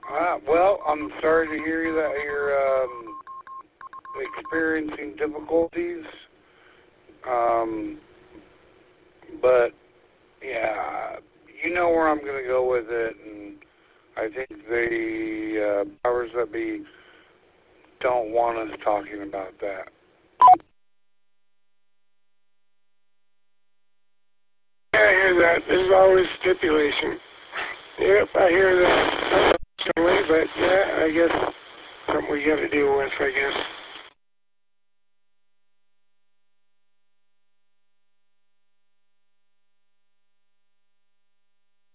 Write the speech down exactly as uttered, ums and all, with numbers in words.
Uh, well, I'm sorry to hear that you're um, experiencing difficulties. Um, but, yeah, you know where I'm going to go with it, and I think the uh, powers that be don't want us talking about that. Yeah, I hear that. There's always stipulation. Yep, I hear that. But yeah, I guess something we got to deal with, I guess.